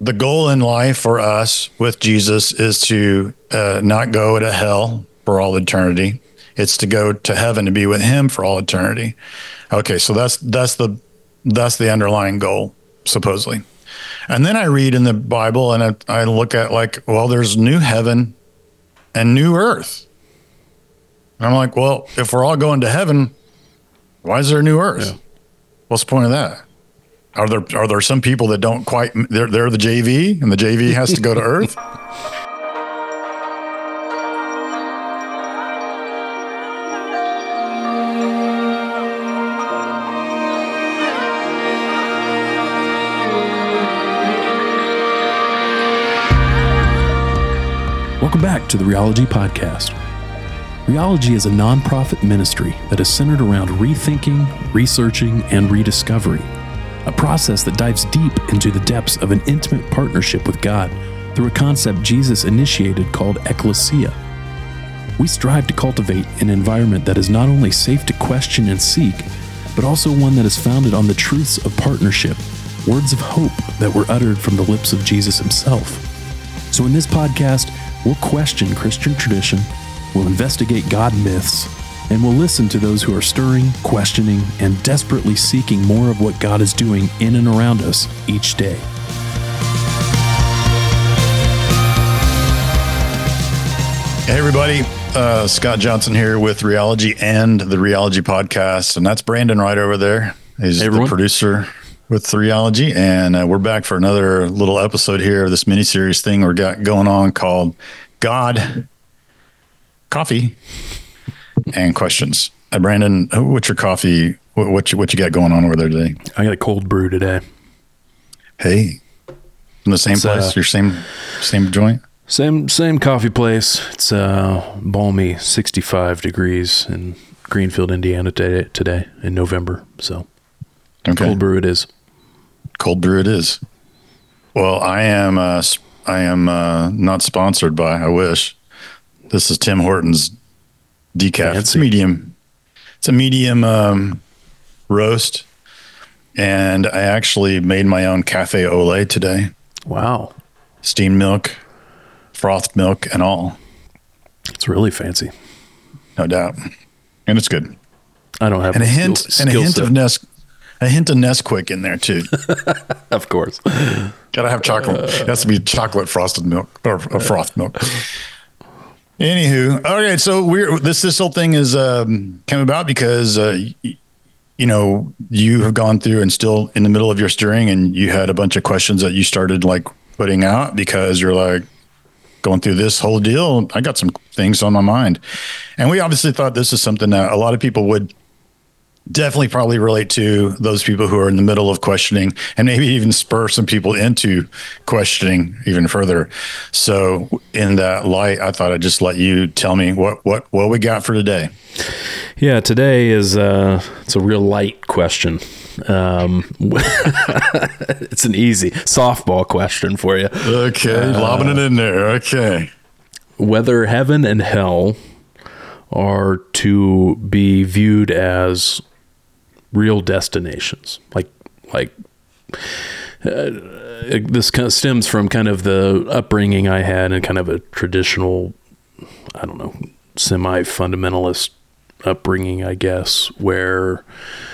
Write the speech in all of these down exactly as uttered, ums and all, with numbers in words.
the goal in life for us with Jesus is to uh, not go to hell for all eternity. It's to go to heaven to be with him for all eternity. Okay, so that's that's the that's the underlying goal, supposedly. And then I read in the Bible and I, I look at like, well, there's new heaven and new earth. And I'm like, well, if we're all going to heaven, why is there a new earth? Yeah. What's the point of that? Are there are there some people that don't quite, they're, they're the J V and the J V has to go to earth? Welcome back to the Rheology Podcast. Rheology is a nonprofit ministry that is centered around rethinking, researching, and rediscovery, a process that dives deep into the depths of an intimate partnership with God through a concept Jesus initiated called ecclesia. We strive to cultivate an environment that is not only safe to question and seek, but also one that is founded on the truths of partnership, words of hope that were uttered from the lips of Jesus himself. So in this podcast, we'll question Christian tradition, we'll investigate God myths, and we'll listen to those who are stirring, questioning, and desperately seeking more of what God is doing in and around us each day. Hey, everybody. Uh, Scott Johnson here with Rheology and the Rheology Podcast. And that's Brandon right over there. He's hey, the producer with Rheology. And uh, we're back for another little episode here of this mini-series thing we got going on called God, Coffee, and Questions. Uh, Brandon, what's your coffee? What, what, you, what you got going on over there today? I got a cold brew today. Hey, in the same it's, place, uh, your same same joint? Same same coffee place. It's uh, balmy sixty-five degrees in Greenfield, Indiana today, today in November. So okay. Cold brew it is. Cold brew it is. Well, I am uh, I am uh, not sponsored by, I wish. This is Tim Hortons decaf. Fancy. It's medium. It's a medium um, roast. And I actually made my own cafe au lait today. Wow. Steamed milk, frothed milk, and all. It's really fancy. No doubt. And it's good. I don't have and a hint skill, and a hint set. of Nes a hint of Nesquik in there too. Of course. Gotta have chocolate. It has to be chocolate frosted milk or, or frothed milk. Anywho, okay, so we're this this whole thing is um, came about because uh, y- you know you have gone through and still in the middle of your stirring, and you had a bunch of questions that you started like putting out because you're like going through this whole deal. I got some things on my mind, and we obviously thought this is something that a lot of people would definitely probably relate to, those people who are in the middle of questioning, and maybe even spur some people into questioning even further. So in that light, I thought I'd just let you tell me what, what, what we got for today. Yeah, today is uh it's a real light question. Um, it's an easy softball question for you. Okay. Uh, lobbing it in there. Okay. Whether heaven and hell are to be viewed as real destinations, like like uh, this kind of stems from kind of the upbringing I had and kind of a traditional, I don't know, semi-fundamentalist upbringing, I guess, where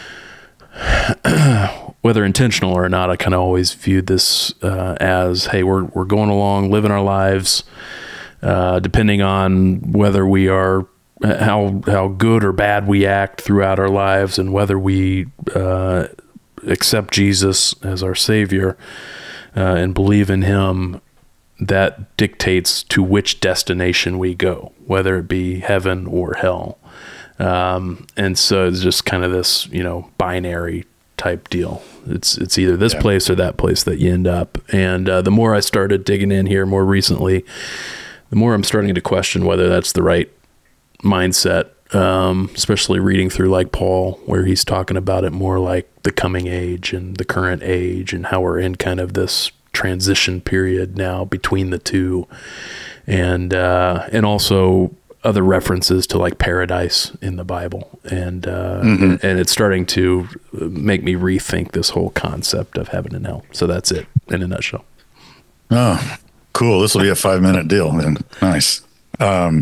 whether intentional or not, I kind of always viewed this uh, as, hey, we're we're going along, living our lives, uh, depending on whether we are how how good or bad we act throughout our lives, and whether we uh, accept Jesus as our Savior uh, and believe in Him, that dictates to which destination we go, whether it be heaven or hell. Um, and so it's just kind of this, you know, binary type deal. It's it's either this yeah. place or that place that you end up. And uh, the more I started digging in here more recently, the more I'm starting to question whether that's the right mindset, um, especially reading through like Paul, where he's talking about it more like the coming age and the current age, and how we're in kind of this transition period now between the two. And, uh, and also other references to like paradise in the Bible. And, uh, mm-hmm. and it's starting to make me rethink this whole concept of heaven and hell. So that's it in a nutshell. Oh, cool. This will be a five minute deal then. Nice. Um,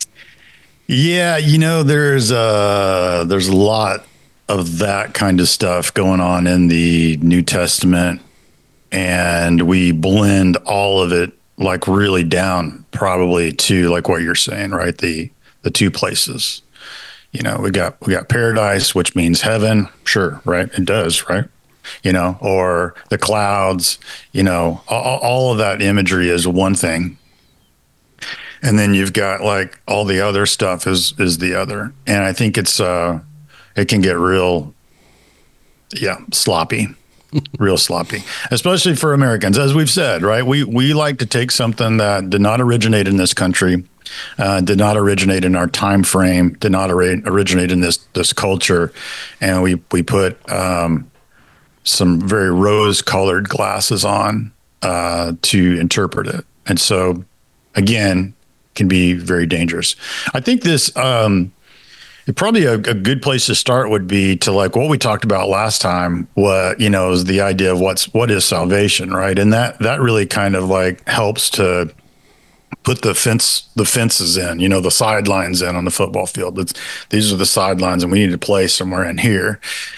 yeah, you know, there's uh there's a lot of that kind of stuff going on in the New Testament, and we blend all of it like really down probably to like what you're saying, right? The the two places. You know, we got we got paradise, which means heaven. Sure, right? It does, right? You know, or the clouds, you know, all, all of that imagery is one thing. And then you've got like all the other stuff is is the other. And I think it's uh it can get real yeah, sloppy. Real sloppy, especially for Americans, as we've said, right? We we like to take something that did not originate in this country, uh, did not originate in our time frame, did not ori- originate in this this culture, and we we put um, some very rose-colored glasses on uh, to interpret it, and so again, can be very dangerous. I think this. Um, Probably a, a good place to start would be to like what we talked about last time. What you know is the idea of what's what is salvation, right? And that that really kind of like helps to put the fence the fences in, you know, the sidelines in on the football field. It's, these are the sidelines, and we need to play somewhere in here.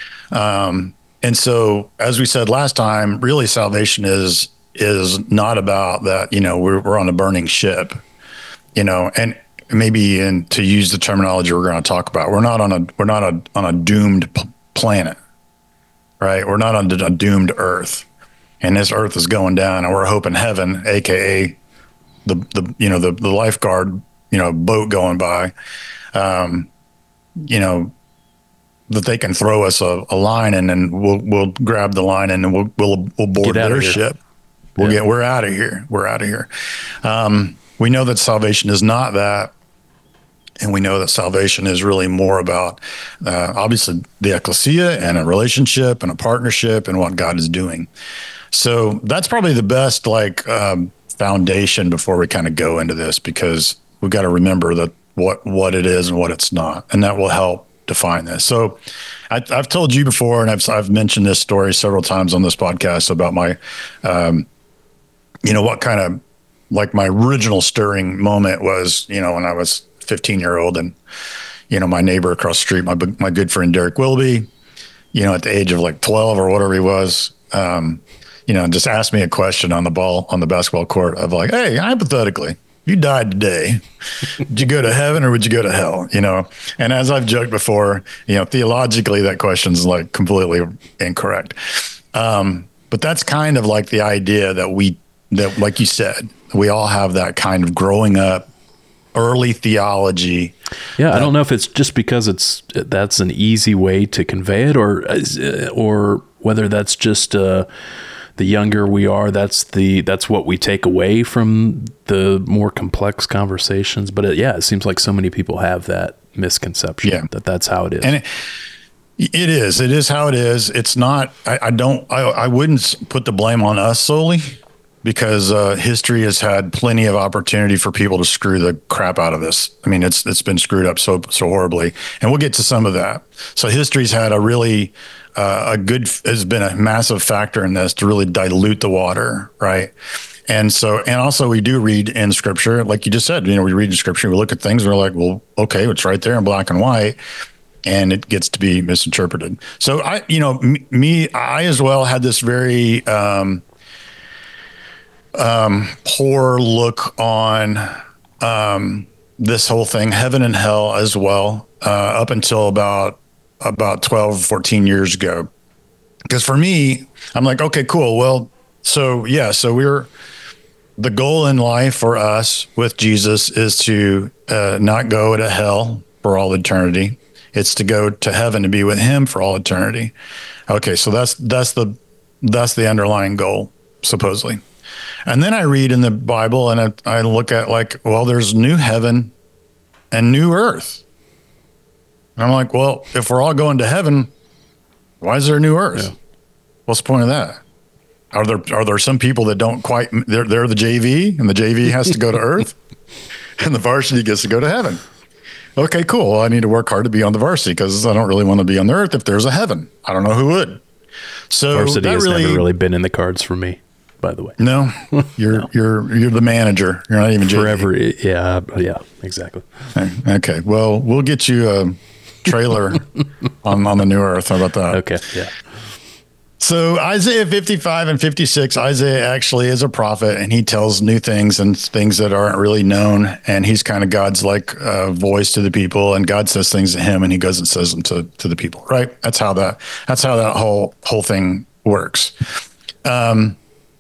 Um, and so, as we said last time, really salvation is is not about that. You know, we're we're on a burning ship, you know, and maybe in to use the terminology we're going to talk about, we're not on a we're not a, on a doomed p- planet, right? We're not on a doomed Earth, and this Earth is going down, and we're hoping heaven, aka the the you know the the lifeguard you know boat going by, um, you know that they can throw us a, a line, and then we'll we'll grab the line, and then we'll we'll we'll board their ship. We'll yeah. get we're out of here. We're out of here. Um, we know that salvation is not that. And we know that salvation is really more about, uh, obviously, the ecclesia and a relationship and a partnership and what God is doing. So that's probably the best like um, foundation before we kind of go into this, because we've got to remember that what what it is and what it's not, and that will help define this. So I, I've told you before, and I've I've mentioned this story several times on this podcast about my, um, you know, what kind of like my original stirring moment was, you know, when I was fifteen year old, and you know my neighbor across the street, my my good friend Derek Willoughby, you know at the age of like twelve or whatever he was, um, you know just asked me a question on the ball on the basketball court of like, hey, hypothetically, you died today, would you go to heaven or would you go to hell? You know, and as I've joked before, you know theologically that question's like completely incorrect, um, but that's kind of like the idea that we that like you said, we all have that kind of growing up early theology. Yeah, that, I don't know if it's just because it's that's an easy way to convey it, or or whether that's just uh, the younger we are, that's the that's what we take away from the more complex conversations. But it, yeah, it seems like so many people have that misconception yeah. that that's how it is. And it, it is. It is how it is. It's not. I, I don't. I, I wouldn't put the blame on us solely, because uh, history has had plenty of opportunity for people to screw the crap out of this. I mean, it's it's been screwed up so so horribly, and we'll get to some of that. So history's had a really uh, a good has been a massive factor in this to really dilute the water, right? And so, and also we do read in Scripture, like you just said. You know, we read in Scripture, we look at things, and we're like, well, okay, it's right there in black and white, and it gets to be misinterpreted. So I, you know, m- me, I as well had this very. Um, Um, poor look on um, this whole thing, heaven and hell as well, uh, up until about about twelve, fourteen years ago. Because for me, I'm like, okay, cool. Well, so yeah, so we're the goal in life for us with Jesus is to uh, not go to hell for all eternity. It's to go to heaven to be with Him for all eternity. Okay, so that's that's the that's the underlying goal, supposedly. And then I read in the Bible, and I, I look at like, well, there's new heaven and new earth. And I'm like, well, if we're all going to heaven, why is there a new earth? Yeah. What's the point of that? Are there are there some people that don't quite, they're, they're the J V, and the J V has to go to earth, and the varsity gets to go to heaven? Okay, cool. Well, I need to work hard to be on the varsity, because I don't really want to be on the earth if there's a heaven. I don't know who would. So varsity that has really, never really been in the cards for me. by the way. No, you're no. you're you're the manager. You're not even forever. J P. Yeah, yeah, exactly. Okay, well, we'll get you a trailer on on the new earth. How about that? Okay, yeah. So Isaiah fifty-five and fifty-six, Isaiah actually is a prophet, and he tells new things and things that aren't really known. And he's kind of God's like uh, voice to the people, and God says things to him, and he goes and says them to to the people. Right? That's how that that's how that whole whole thing works. Um.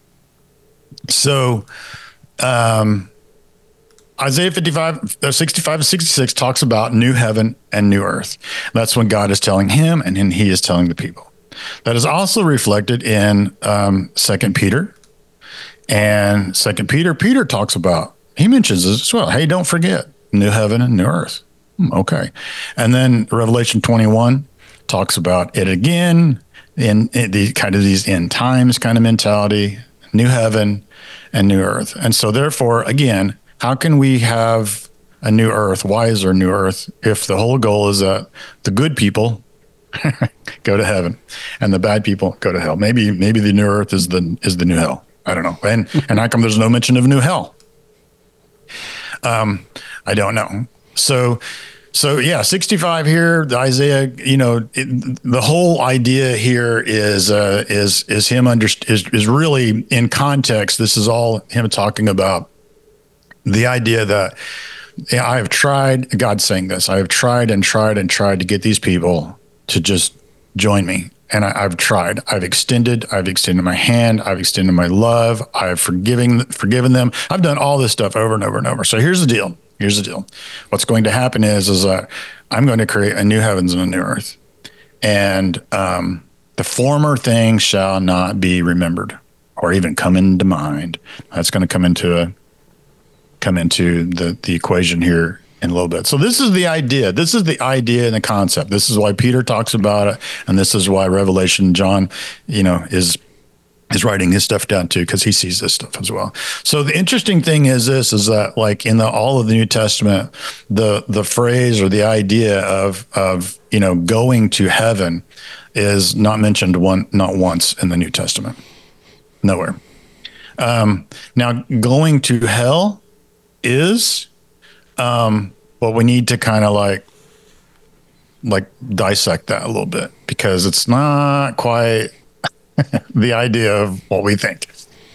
So, um, Isaiah fifty-five, uh, sixty-five and sixty-six talks about new heaven and new earth. That's when God is telling him, and then he is telling the people. That is also reflected in um, Second Peter, and Second Peter. Peter talks about, he mentions this as well. Hey, don't forget new heaven and new earth. Hmm, okay, and then Revelation twenty-one talks about it again in, in the kind of these end times kind of mentality, new heaven and new earth. And so, therefore, again, how can we have a new earth? Why is there a new earth if the whole goal is that the good people go to heaven and the bad people go to hell? Maybe maybe the new earth is the is the new hell. I don't know. And and how come there's no mention of new hell? Um, I don't know. So so yeah, sixty-five here, the Isaiah. You know, it, the whole idea here is uh, is is him under is is really in context. This is all him talking about the idea that yeah, I have tried. God's saying this. I have tried and tried and tried to get these people to just join me. And I, I've tried. I've extended. I've extended my hand. I've extended my love. I've forgiving, forgiven them. I've done all this stuff over and over and over. So here's the deal. Here's the deal. What's going to happen is, is that I'm going to create a new heavens and a new earth. And um, the former things shall not be remembered or even come into mind. That's going to come into a, come into the, the equation here in a little bit. So this is the idea. This is the idea and the concept. This is why Peter talks about it, and this is why Revelation John, you know, is is writing his stuff down too, because he sees this stuff as well. So the interesting thing is this: is that like in the all of the New Testament, the the phrase or the idea of of you know going to heaven is not mentioned one not once in the New Testament, nowhere. Um, now going to hell is. Um, but we need to kind of like, like dissect that a little bit because it's not quite the idea of what we think.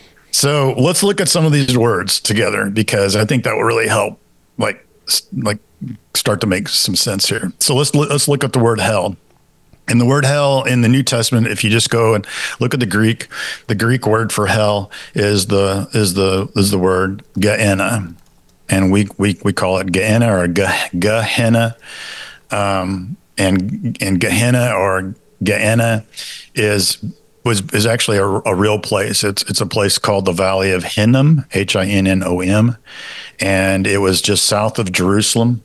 So let's look at some of these words together because I think that will really help, like, like start to make some sense here. So let's let's look at the word hell. And the word hell in the New Testament, if you just go and look at the Greek, the Greek word for hell is the is the is the word Gehenna. And we, we we call it Gehenna or Gehenna, um, and and Gehenna or Gehenna is was is actually a, a real place. It's it's a place called the Valley of Hinnom, H I N N O M, and it was just south of Jerusalem.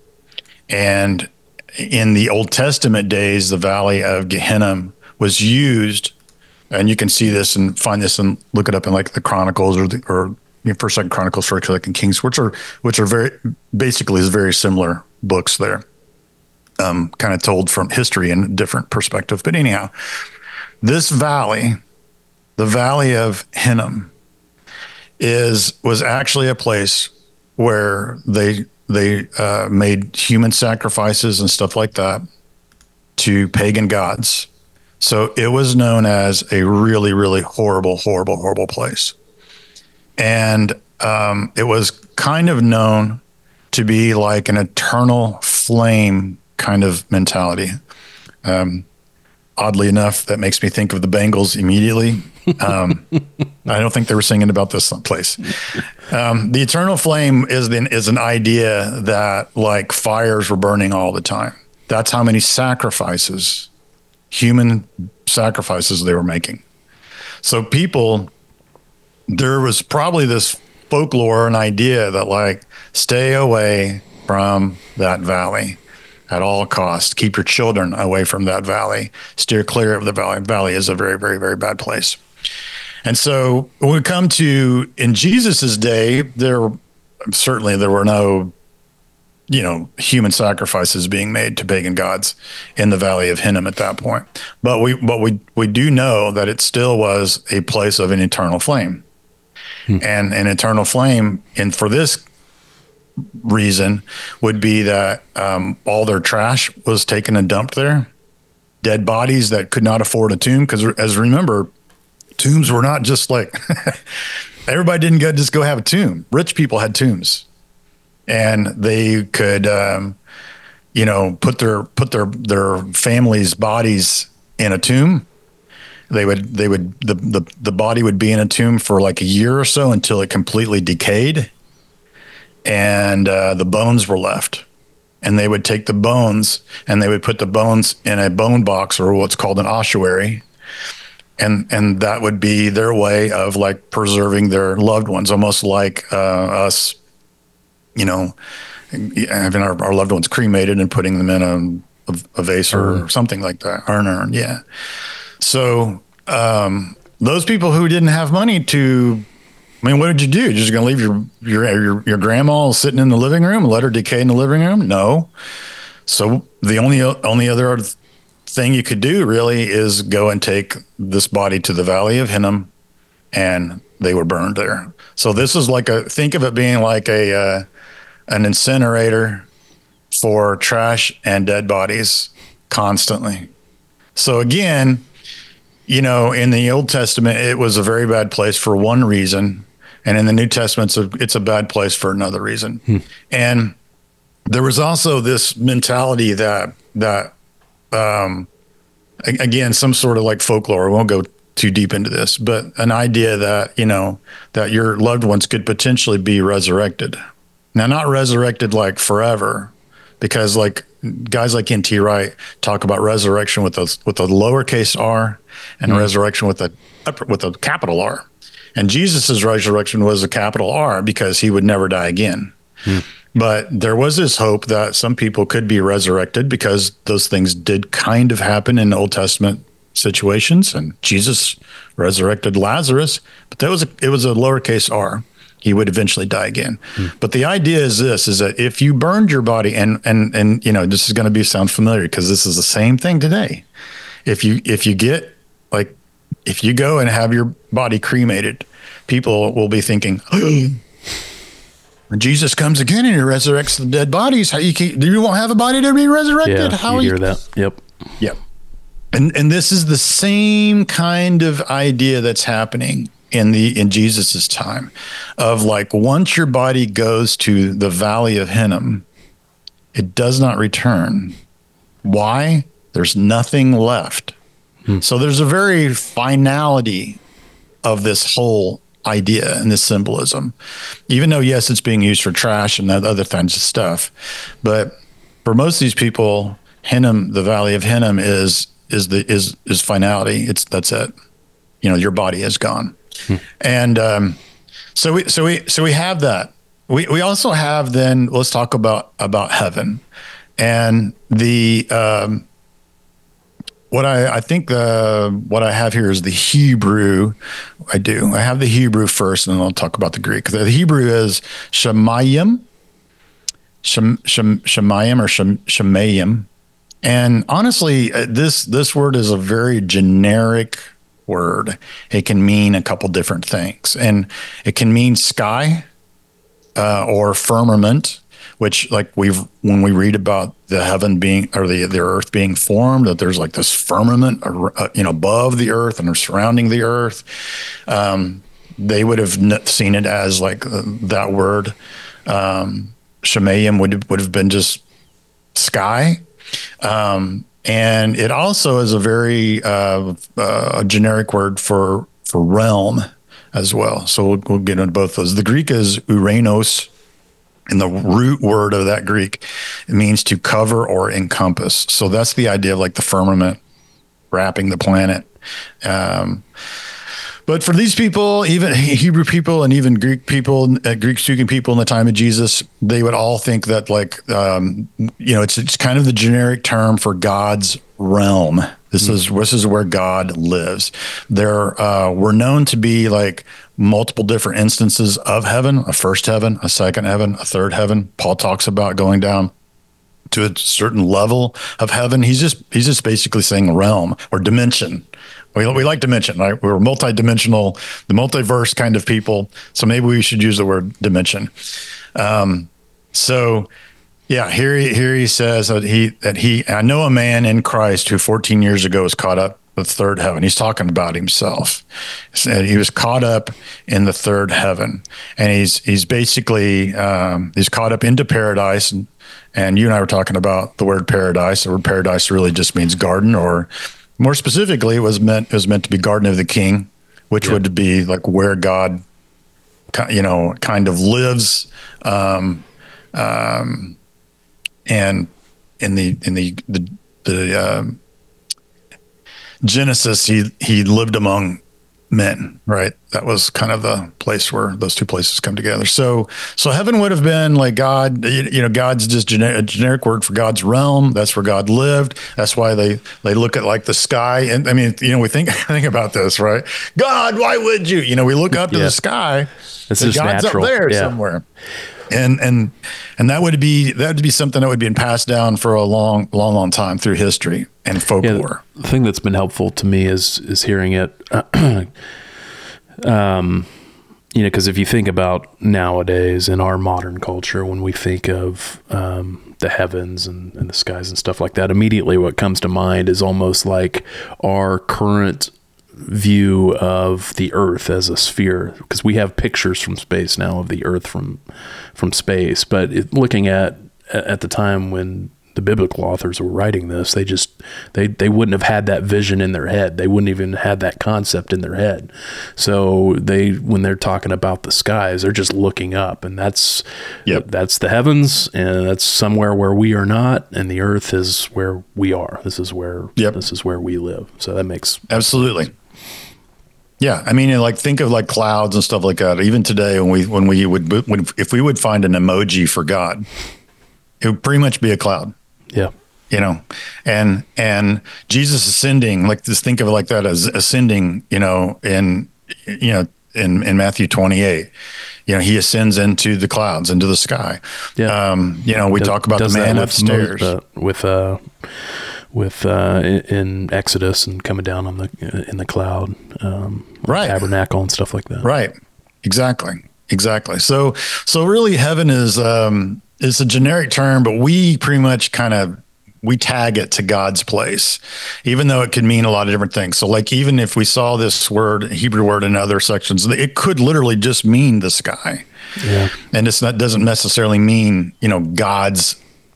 And in the Old Testament days, the Valley of Gehenna was used, and you can see this and find this and look it up in like the Chronicles or the, or First, Second Chronicles, First, Second Kings, which are which are very basically is very similar books there, um, kind of told from history in a different perspective. But anyhow, this valley, the Valley of Hinnom, is was actually a place where they they uh, made human sacrifices and stuff like that to pagan gods. So it was known as a really, really horrible, horrible, horrible place. And um, it was kind of known to be like an eternal flame kind of mentality. Um, oddly enough, that makes me think of the Bengals immediately. Um, I don't think they were singing about this place. Um, the eternal flame is the, is an idea that like fires were burning all the time. That's how many sacrifices, human sacrifices they were making. So people... There was probably this folklore and idea that like stay away from that valley at all costs. Keep your children away from that valley. Steer clear of the valley. Valley is a very, very, very bad place. And so when we come to in Jesus's day, there certainly there were no, you know, human sacrifices being made to pagan gods in the Valley of Hinnom at that point. But we, but we, we do know that it still was a place of an eternal flame. Hmm. And an eternal flame, and for this reason, would be that um, all their trash was taken and dumped there. Dead bodies that could not afford a tomb, because as remember, tombs were not just like everybody didn't go just go have a tomb. Rich people had tombs, and they could, um, you know, put their put their their families' bodies in a tomb. They would they would the the the body would be in a tomb for like a year or so until it completely decayed, and uh, the bones were left. And they would take the bones and they would put the bones in a bone box, or what's called an ossuary. And and that would be their way of like preserving their loved ones, almost like uh, us, you know, having our, our loved ones cremated and putting them in a, a, a vase or, or something like that, or an urn. Yeah. So um, those people who didn't have money to, I mean, what did you do? You're just going to leave your, your your your grandma sitting in the living room and let her decay in the living room? No. So the only only other thing you could do really is go and take this body to the Valley of Hinnom, and they were burned there. So this is like a, think of it being like a uh, an incinerator for trash and dead bodies constantly. So again, you know, in the Old Testament, it was a very bad place for one reason. And in the New Testament, it's a, it's a bad place for another reason. Hmm. And there was also this mentality that, that um, again, some sort of like folklore, we won't go too deep into this, but an idea that, you know, that your loved ones could potentially be resurrected. Now, not resurrected like forever, because like guys like N T Wright talk about resurrection with a, with a lowercase r and hmm. resurrection with a, with a capital R. And Jesus's resurrection was a capital R because he would never die again. Hmm. But there was this hope that some people could be resurrected, because those things did kind of happen in Old Testament situations. And Jesus resurrected Lazarus, but that was a, it was a lowercase r. He would eventually die again. Hmm. But the idea is this, is that if you burned your body, and and and you know, this is going to be sound familiar because this is the same thing today. If you if you get like if you go and have your body cremated, people will be thinking, oh, when Jesus comes again and he resurrects the dead bodies, how you keep, you won't have a body to be resurrected? Yeah, how you you hear that? Yep. Yep. And and this is the same kind of idea that's happening in the in Jesus's time, of like, once your body goes to the Valley of Hinnom, it does not return. Why? There's nothing left. Hmm. So there's a very finality of this whole idea and this symbolism, even though, yes, it's being used for trash and other kinds of stuff. But for most of these people, Hinnom, the Valley of Hinnom is, is the, is, is finality. It's, that's it. You know, your body is gone. Hmm. And, um, so we, so we, so we have that. We, we also have then, let's talk about, about heaven and the, um, What I, I think the what I have here is the Hebrew. I do. I have the Hebrew first, and then I'll talk about the Greek. The Hebrew is Shemayim, Shem, Shem, Shemayim or Shem, Shemayim. And honestly, this this word is a very generic word. It can mean a couple different things, and it can mean sky uh, or firmament, which, like, we've when we read about the heaven being, or the the earth being formed, that there's like this firmament, uh, you know, above the earth and surrounding the earth. Um, they would have seen it as like uh, that word. Um, Shemayim would would have been just sky, um, and it also is a very uh, uh, generic word for for realm as well. So we'll, we'll get into both those. The Greek is uranos. And the root word of that Greek, it means to cover or encompass. So that's the idea of like the firmament wrapping the planet. Um, but for these people, even Hebrew people and even Greek people, uh, Greek-speaking people in the time of Jesus, they would all think that, like, um, you know, it's it's kind of the generic term for God's realm. This mm-hmm. is this is where God lives. There uh, were known to be like multiple different instances of heaven: a first heaven, a second heaven, a third heaven. Paul talks about going down to a certain level of heaven. He's just he's just basically saying realm or dimension We, we like dimension, right? We're multi-dimensional, the multiverse kind of people. So maybe we should use the word dimension. Um, so yeah, here he, here he says that he, that he, I know a man in Christ who fourteen years ago was caught up the third heaven. He's talking about himself. He was caught up in the third heaven, and he's he's basically um, he's caught up into paradise. And, and you and I were talking about the word paradise. The word paradise really just means garden, or more specifically, it was meant it was meant to be Garden of the King, which yep. would be like where God, you know, kind of lives. Um, um, and in the in the the, the uh, Genesis, he he lived among men, right? That was kind of the place where those two places come together. So so heaven would have been like God, you, you know, God's just gener- a generic word for God's realm. That's where God lived. That's why they they look at like the sky. And I mean, you know, we think think about this, right? God, why would you? You know, we look up to yeah. the sky. This is God's natural. up there yeah. somewhere. And and and that would be that would be something that would be passed down for a long, long, long time through history and folklore. Yeah, the thing that's been helpful to me is is hearing it. um, you know, because if you think about nowadays in our modern culture, when we think of um, the heavens and, and the skies and stuff like that, immediately what comes to mind is almost like our current view of the earth as a sphere, because we have pictures from space now of the earth from from space, but it, looking at at the time when the biblical authors were writing this, they just they they wouldn't have had that vision in their head. They wouldn't even had that concept in their head. So they when they're talking about the skies, they're just looking up, and that's yep. that's the heavens, and that's somewhere where we are not, and the earth is where we are. This is where yep. this is where we live. So that makes absolutely sense. Yeah, I mean, like think of like clouds and stuff like that. Even today, when we when we would when, if we would find an emoji for God, it would pretty much be a cloud. Yeah, you know, and and Jesus ascending, like just think of it like that as ascending. You know, in you know in in Matthew twenty-eight, you know, he ascends into the clouds, into the sky. Yeah, um, you know, we does, talk about the man upstairs Mo- uh, with. Uh, with uh, in Exodus and coming down on the in the cloud, um, right? Tabernacle and stuff like that. Right. Exactly. Exactly. So so really, heaven is um, is a generic term, but we pretty much kind of we tag it to God's place, even though it could mean a lot of different things. So like even if we saw this word, Hebrew word in other sections, it could literally just mean the sky. Yeah. And it's not doesn't necessarily mean, you know, God's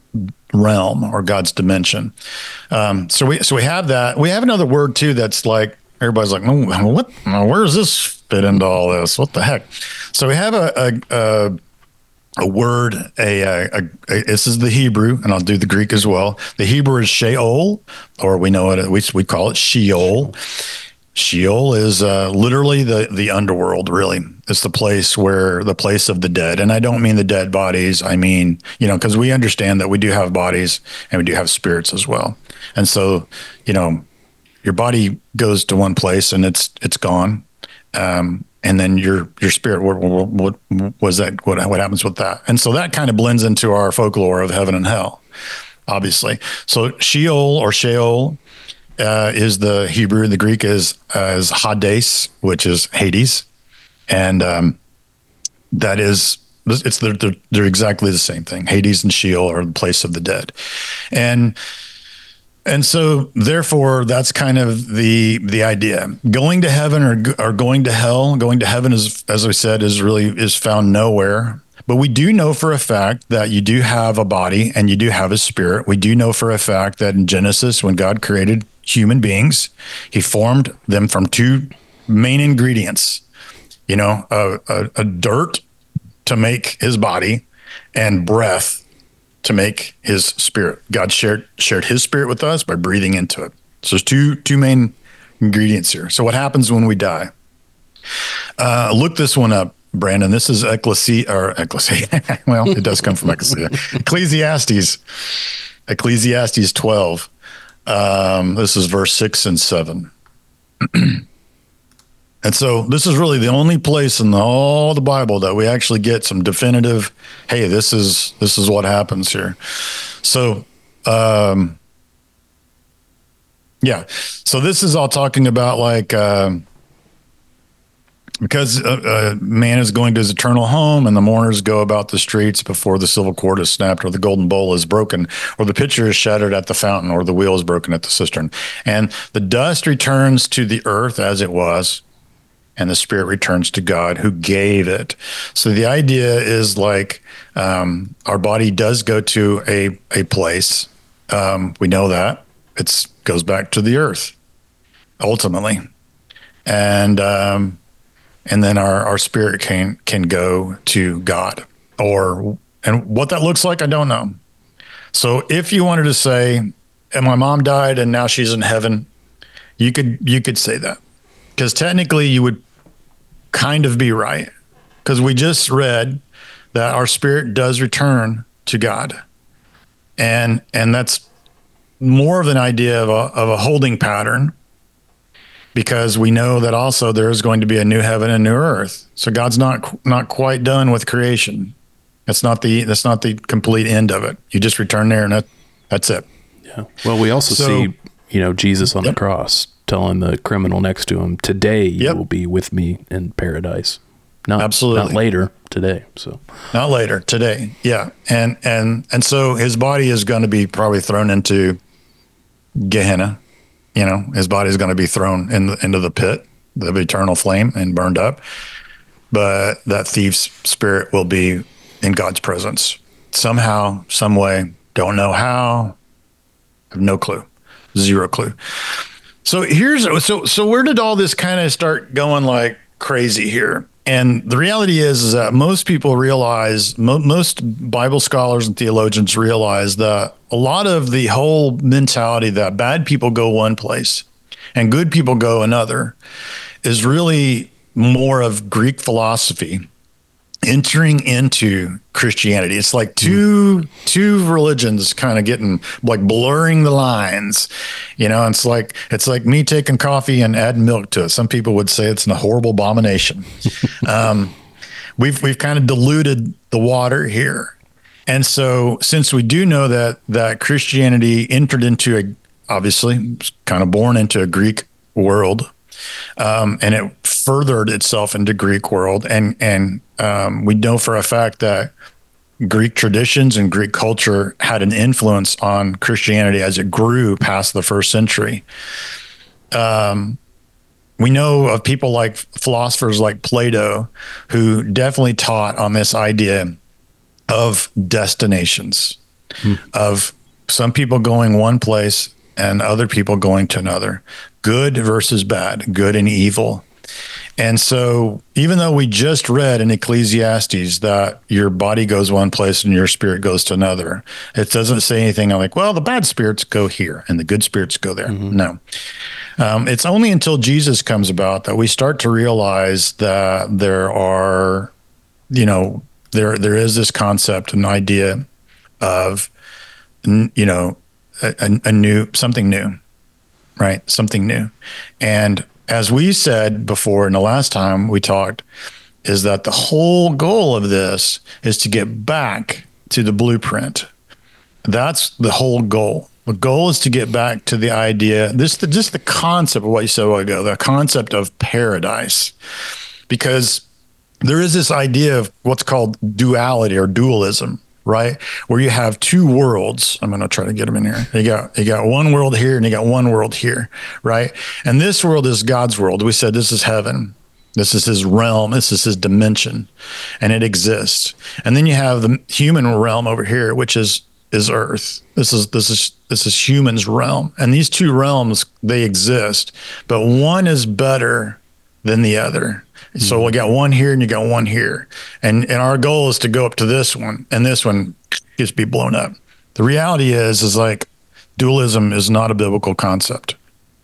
realm or God's dimension. Um, so we so we have that. We have another word too that's like everybody's like, oh, what? Where does this fit into all this? What the heck? So we have a a, a, a word. A, a, a, a this is the Hebrew, and I'll do the Greek as well. The Hebrew is Sheol, or we know it. We we call it Sheol. Sheol is uh, literally the the underworld. Really, it's the place where the place of the dead. And I don't mean the dead bodies. I mean, you know, because we understand that we do have bodies and we do have spirits as well. And so, you know, your body goes to one place and it's it's gone, um, and then your your spirit. What, what, what was that? What what happens with that? And so that kind of blends into our folklore of heaven and hell, obviously. So Sheol or Sheol. Uh, is the Hebrew. The Greek is uh, is Hades, which is Hades, and um, that is it's they're, they're they're exactly the same thing. Hades and Sheol are the place of the dead, and and so therefore that's kind of the the idea. Going to heaven or or going to hell. Going to heaven is, as I said, is really is found nowhere. But we do know for a fact that you do have a body and you do have a spirit. We do know for a fact that in Genesis, when God created human beings, he formed them from two main ingredients, you know, a, a, a dirt to make his body and breath to make his spirit. God shared shared his spirit with us by breathing into it. So there's two two main ingredients here. So what happens when we die? Uh, look this one up, Brandon. This is Ecclesi or Ecclesi. Well, it does come from Ecclesia. Ecclesiastes, Ecclesiastes twelve. Um, this is verse six and seven. And so this is really the only place in the, all the Bible that we actually get some definitive, hey, this is this is what happens here. So um, Yeah. So this is all talking about like, um, because uh, uh, man is going to his eternal home and the mourners go about the streets before the silver cord is snapped or the golden bowl is broken or the pitcher is shattered at the fountain or the wheel is broken at the cistern. And the dust returns to the earth as it was, and the spirit returns to God who gave it. So the idea is like um, our body does go to a, a place. Um, we know that. It goes back to the earth, ultimately. And um, and then our, our spirit can can go to God. Or and what that looks like, I don't know. So if you wanted to say, and my mom died and now she's in heaven, you could you could say that. Because technically you would kind of be right. Because we just read that our spirit does return to God. And and that's more of an idea of a of a holding pattern, because we know that also there is going to be a new heaven and new earth. So God's not not quite done with creation. That's not the that's not the complete end of it. You just return there and that, that's it. Yeah. Well, we also so, see, you know, Jesus on yep. the cross telling the criminal next to him, "Today you yep. will be with me in paradise." Not, Absolutely. Not later, today. So not later, today. Yeah. And and and so his body is going to be probably thrown into Gehenna. You know, his body is going to be thrown in the, into the pit, the eternal flame, and burned up. But that thief's spirit will be in God's presence somehow, some way. Don't know how. Have no clue. Zero clue. So here's so so where did all this kind of start going like crazy here? And the reality is, is that most people realize, mo- most Bible scholars and theologians realize that a lot of the whole mentality that bad people go one place and good people go another is really more of Greek philosophy entering into Christianity. It's like two mm. two religions kind of getting like blurring the lines, you know. It's like it's like me taking coffee and adding milk to it. Some people would say it's a horrible abomination. um, we've we've kind of diluted the water here, and so since we do know that that Christianity entered into a obviously kind of born into a Greek world. Um, and it furthered itself into Greek world. And, and um, we know for a fact that Greek traditions and Greek culture had an influence on Christianity as it grew past the first century. Um, we know of people like philosophers like Plato, who definitely taught on this idea of destinations, hmm. of some people going one place and other people going to another, good versus bad, good and evil. And so even though we just read in Ecclesiastes that your body goes one place and your spirit goes to another, it doesn't say anything like, well, the bad spirits go here and the good spirits go there. Mm-hmm. No. Um, it's only until Jesus comes about that we start to realize that there are, you know, there there is this concept, an idea of, you know, A, a new, something new, right? Something new. And as we said before, in the last time we talked, is that the whole goal of this is to get back to the blueprint. That's the whole goal. The goal is to get back to the idea, this the, just the concept of what you said a while ago, the concept of paradise. Because there is this idea of what's called duality or dualism, right? Where you have two worlds. I'm going to try to get them in here. You got, you got one world here and you got one world here, right? And this world is God's world. We said this is heaven. This is his realm. This is his dimension, and it exists. And then you have the human realm over here, which is, is earth. This is, this is, this is human's realm. And these two realms, they exist, but one is better than the other. So we got one here and you got one here. And and our goal is to go up to this one, and this one just be blown up. The reality is, is like dualism is not a biblical concept.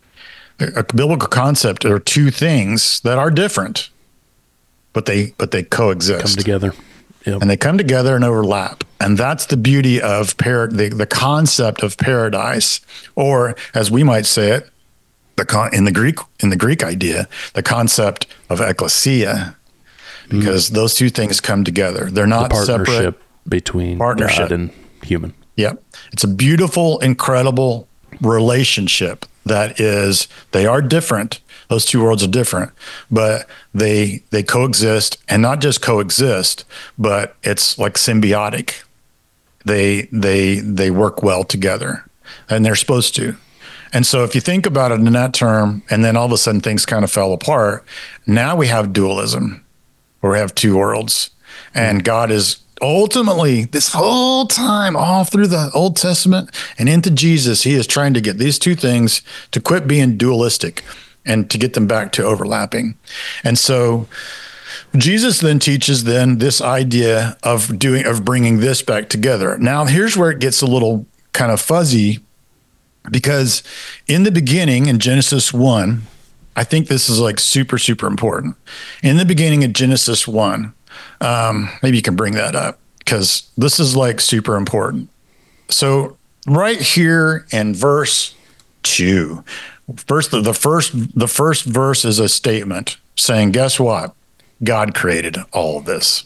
A, a biblical concept are two things that are different, but they but they coexist. Come together. Yep. And they come together and overlap. And that's the beauty of par- the, the concept of paradise, or as we might say it, The con- in the Greek in the Greek idea, the concept of ecclesia, because mm. those two things come together. They're not the partnership separate. Between partnership. God and human. Yep. It's a beautiful, incredible relationship that is, they are different. Those two worlds are different, but they they coexist, and not just coexist, but it's like symbiotic. They they they work well together, and they're supposed to. And so if you think about it in that term, and then all of a sudden things kind of fell apart, now we have dualism, where we have two worlds, and God is ultimately, this whole time, all through the Old Testament and into Jesus, he is trying to get these two things to quit being dualistic and to get them back to overlapping. And so Jesus then teaches then this idea of doing, of bringing this back together. Now, here's where it gets a little kind of fuzzy, because in the beginning, in Genesis one, I think this is like super, super important. In the beginning of Genesis one, Um, maybe you can bring that up, because this is like super important. So right here in verse two, first the, the first the first verse is a statement saying, guess what? God created all of this.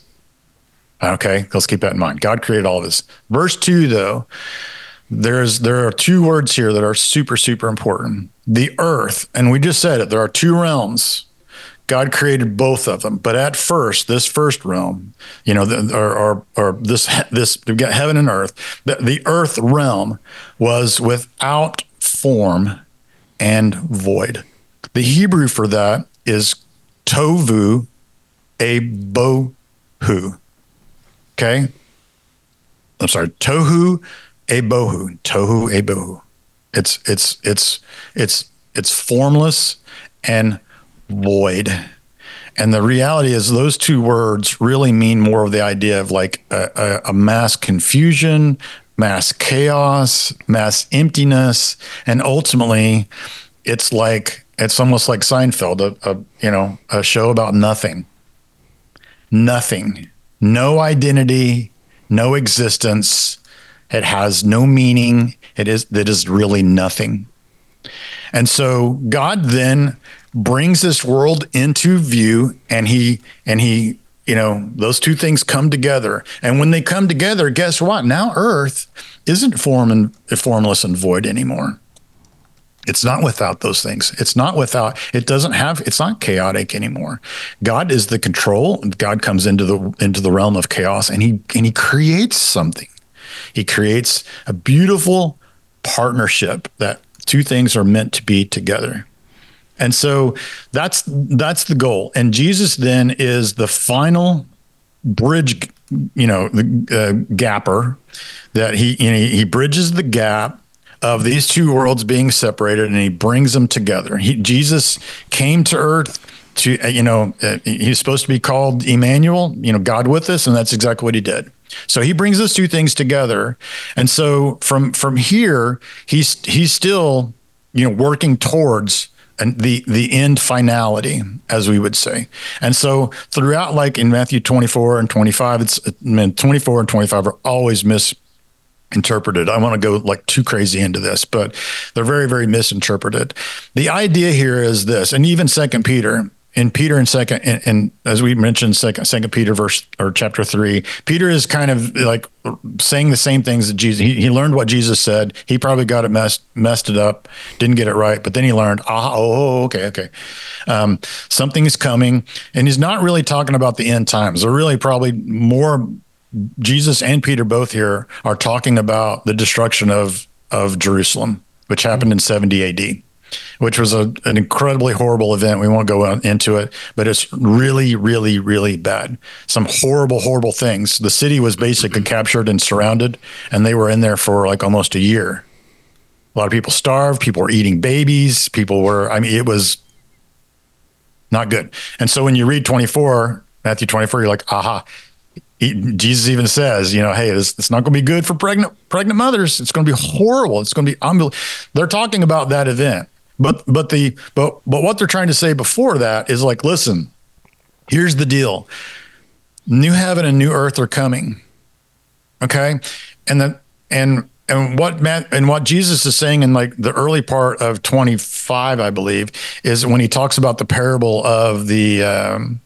Okay, let's keep that in mind. God created all of this. Verse two, though, there's there are two words here that are super, super important. The earth, and we just said it, there are two realms. God created both of them, but at first, this first realm, you know, the, or, or, or this, this, we've got heaven and earth. The, the earth realm was without form and void. The Hebrew for that is tovu e bohu. Okay, I'm sorry, tohu e bohu. Tohu e bohu. It's it's it's it's it's formless and void. And the reality is those two words really mean more of the idea of like a, a, a mass confusion, mass chaos, mass emptiness. And ultimately it's like, it's almost like Seinfeld, a, a you know, a show about nothing, nothing, no identity, no existence. It has no meaning. It is, it is really nothing. And so God then brings this world into view, and he and he you know, those two things come together. And when they come together, guess what? Now earth isn't form and formless and void anymore. It's not without those things. It's not without, it doesn't have, it's not chaotic anymore. God is the control, and God comes into the into the realm of chaos, and he and he creates something. He creates a beautiful partnership that two things are meant to be together. And so that's that's the goal. And Jesus then is the final bridge, you know, the uh, gapper, that he you know, he bridges the gap of these two worlds being separated, and he brings them together. He, Jesus came to earth to, you know, uh, he's supposed to be called Emmanuel, you know, God with us, and that's exactly what he did. So he brings those two things together. And so from from here, he's he's still, you know, working towards and the the end finality, as we would say. And so throughout, like in Matthew twenty-four and twenty-five, it's I mean, twenty-four and twenty-five are always misinterpreted. I want to go like too crazy into this, but they're very, very misinterpreted. The idea here is this, and even Second Peter, in Peter and second, and, and as we mentioned, second, second Peter verse or chapter three, Peter is kind of like saying the same things that Jesus, he, he learned what Jesus said. He probably got it messed, messed it up, didn't get it right, but then he learned, ah, oh, okay, okay. Um, something is coming, and he's not really talking about the end times. They're really probably more, Jesus and Peter both here are talking about the destruction of, of Jerusalem, which happened in seventy A D. Which was a, an incredibly horrible event. We won't go into it, but it's really, really, really bad. Some horrible, horrible things. The city was basically captured and surrounded, and they were in there for like almost a year. A lot of people starved. People were eating babies. People were, I mean, it was not good. And so when you read twenty-four, Matthew twenty-four, you're like, aha. He, Jesus even says, you know, hey, this it's not going to be good for pregnant pregnant mothers. It's going to be horrible. It's going to be unbelievable. They're talking about that event. But but the but but what they're trying to say before that is like, listen, here's the deal. New heaven and new earth are coming. Okay? And then and and what Matt and what Jesus is saying in like the early part of twenty-five, I believe, is when he talks about the parable of the um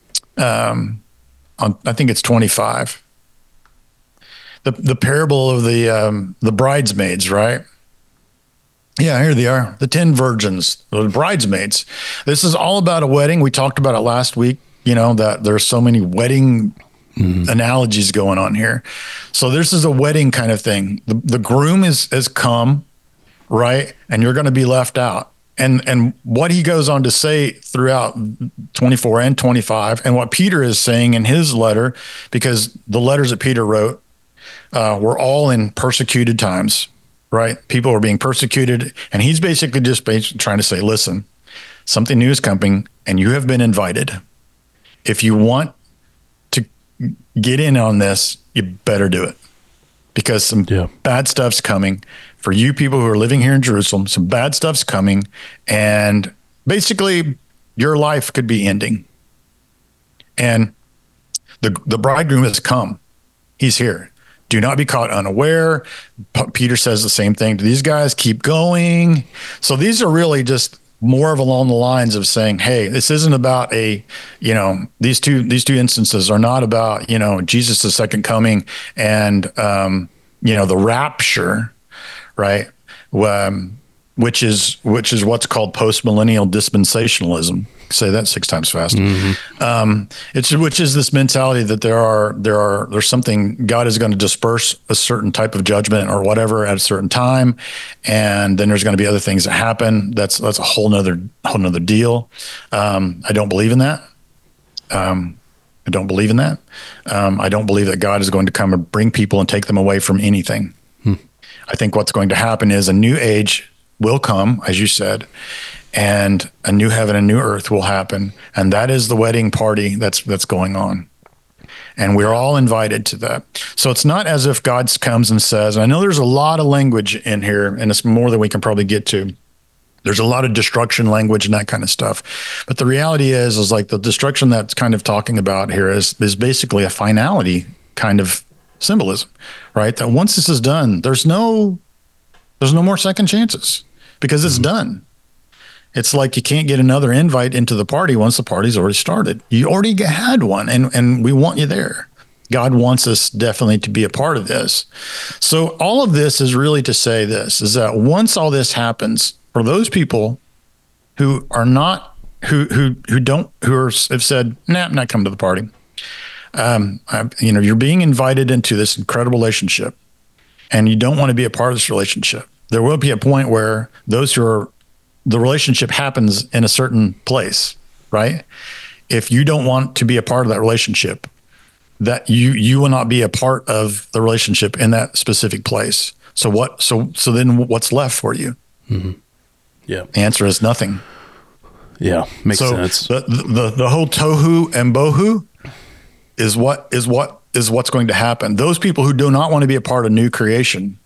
um on, I think it's twenty-five. The the parable of the um the bridesmaids, right? Yeah, here they are, the ten virgins, the bridesmaids. This is all about a wedding. We talked about it last week, you know, that there's so many wedding mm-hmm. analogies going on here. So this is a wedding kind of thing. The, the groom is has come, right? And you're going to be left out. And and what he goes on to say throughout twenty-four and twenty-five, and what Peter is saying in his letter, because the letters that Peter wrote uh, were all in persecuted times. Right? People are being persecuted. And he's basically just basically trying to say, listen, something new is coming and you have been invited. If you want to get in on this, you better do it, because some yeah. bad stuff's coming for you people who are living here in Jerusalem. Some bad stuff's coming, and basically your life could be ending. And the, the bridegroom has come. He's here. Do not be caught unaware. P- Peter says the same thing to these guys. Keep going. So these are really just more of along the lines of saying, hey, this isn't about a, you know, these two these two instances are not about, you know, Jesus' second coming and, um, you know, the rapture, right? Um, which is which is what's called post-millennial dispensationalism. Say that six times fast. Mm-hmm. Um, it's which is this mentality that there are there are there's something, God is going to disperse a certain type of judgment or whatever at a certain time, and then there's going to be other things that happen. That's that's a whole nother whole nother deal. Um, I don't believe in that. Um, I don't believe in that. Um, I don't believe that God is going to come and bring people and take them away from anything. Hmm. I think what's going to happen is a new age will come, as you said, and a new heaven and new earth will happen. And that is the wedding party that's that's going on. And we're all invited to that. So it's not as if God comes and says, and I know there's a lot of language in here, and it's more than we can probably get to. There's a lot of destruction language and that kind of stuff. But the reality is, is like the destruction that's kind of talking about here is, is basically a finality kind of symbolism, right? That once this is done, there's no, there's no more second chances, because it's done. It's like you can't get another invite into the party once the party's already started. You already had one, and, and we want you there. God wants us definitely to be a part of this. So all of this is really to say this, is that once all this happens, for those people who are not, who who who don't, who are, have said, nah, I'm not coming to the party. Um, I, you know, you're being invited into this incredible relationship, and you don't want to be a part of this relationship. There will be a point where those who are, the relationship happens in a certain place, right? If you don't want to be a part of that relationship, that you you will not be a part of the relationship in that specific place. So what? So so then what's left for you? Mm-hmm. Yeah. The answer is nothing. Yeah, makes so sense. The, the the whole tohu and bohu is what is what is what's going to happen. Those people who do not want to be a part of new creation,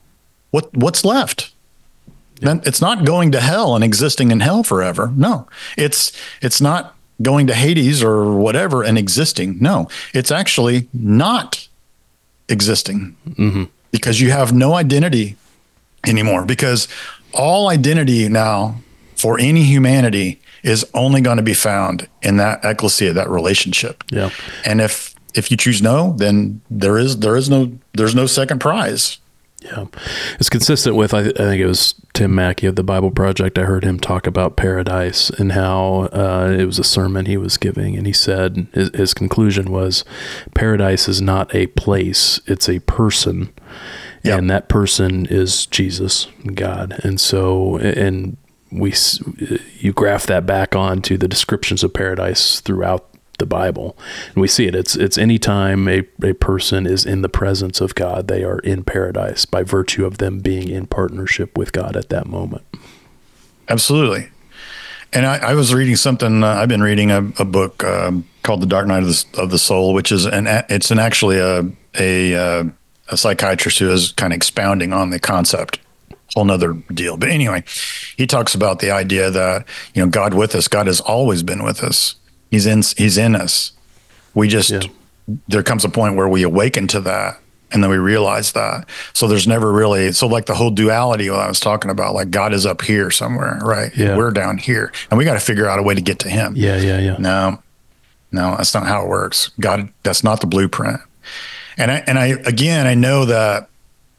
what what's left? Yeah. It's not going to hell and existing in hell forever. No, it's it's not going to Hades or whatever and existing. No, it's actually not existing, mm-hmm. because you have no identity anymore, because all identity now for any humanity is only going to be found in that ecclesia, that relationship. Yeah. And if if you choose no, then there is there is no there's no second prize. Yeah. It's consistent with, I, th- I think it was Tim Mackey of the Bible Project. I heard him talk about paradise and how uh, it was a sermon he was giving. And he said his, his conclusion was, paradise is not a place, it's a person. Yep. And that person is Jesus, God. And so, and we, you graph that back onto the descriptions of paradise throughout the Bible, and we see it. It's it's anytime a, a person is in the presence of God, they are in paradise by virtue of them being in partnership with God at that moment. Absolutely. And I, I was reading something. Uh, I've been reading a, a book um, called The Dark Night of the, of the Soul, which is an it's an actually a a, uh, a psychiatrist who is kind of expounding on the concept. Whole nother deal. But anyway, he talks about the idea that, you know, God with us. God has always been with us. He's in, he's in us. We just, yeah. there comes a point where we awaken to that, and then we realize that. So there's never really, so like the whole duality what I was talking about, like God is up here somewhere, right? Yeah. We're down here, and we got to figure out a way to get to him. Yeah, yeah, yeah. No, no, that's not how it works. God, that's not the blueprint. And I, and I, again, I know that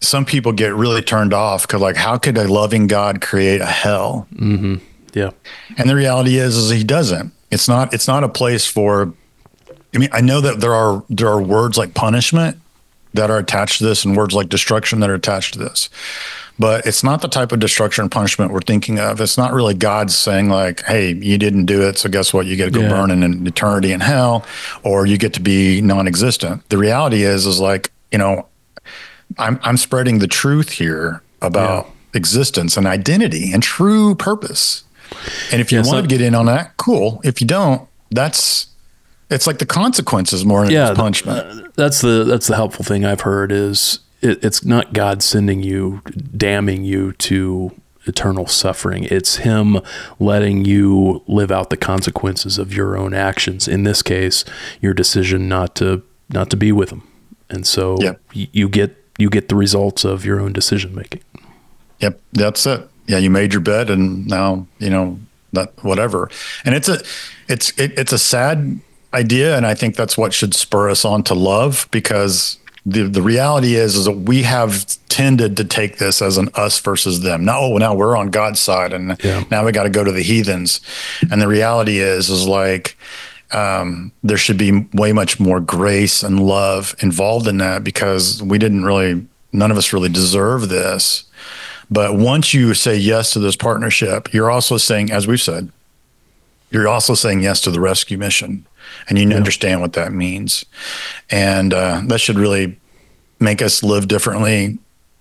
some people get really turned off because, like, how could a loving God create a hell? Mm-hmm. Yeah. And the reality is, is he doesn't. It's not. It's not a place for. I mean, I know that there are there are words like punishment that are attached to this, and words like destruction that are attached to this. But it's not the type of destruction and punishment we're thinking of. It's not really God saying, like, hey, you didn't do it, so guess what? You get to go Yeah. burn in an eternity in hell, or you get to be non-existent. The reality is, is like, you know, I'm I'm spreading the truth here about Yeah. existence and identity and true purpose. And if you Yeah, so- want to get in on that, cool. If you don't, that's it's like the consequences more than Yeah, it's punishment. uh, that's the that's the helpful thing I've heard is it, it's not God sending you, damning you to eternal suffering. It's him letting you live out the consequences of your own actions. In this case, your decision not to not to be with him, and so Yeah. y- you get you get the results of your own decision making. Yep, that's it. Yeah, you made your bed, and now you know that whatever. And it's a, it's it, it's a sad idea, and I think that's what should spur us on to love, because the the reality is is that we have tended to take this as an us versus them. Now, oh, now we're on God's side, and Yeah. now we got to go to the heathens. And the reality is is like. Um, there should be way much more grace and love involved in that, because we didn't really, none of us really deserve this. But once you say yes to this partnership, you're also saying, as we've said, you're also saying yes to the rescue mission, and you Yeah. understand what that means. And uh, that should really make us live differently,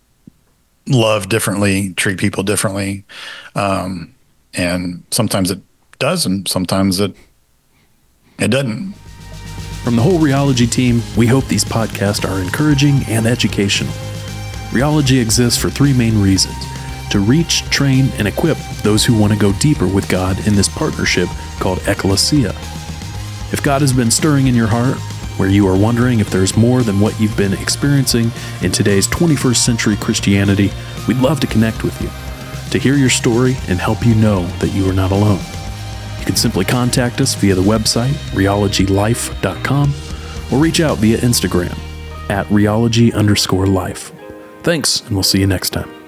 love differently, treat people differently. Um, and sometimes it does, and sometimes it it doesn't. From the whole Rheology team, we hope these podcasts are encouraging and educational. Rheology exists for three main reasons: to reach, train, and equip those who want to go deeper with God in this partnership called Ecclesia. If God has been stirring in your heart, where you are wondering if there's more than what you've been experiencing in today's twenty-first century Christianity, we'd love to connect with you, to hear your story and help you know that you are not alone. You can simply contact us via the website, rheology life dot com, or reach out via Instagram at rheology underscore life. Thanks, and we'll see you next time.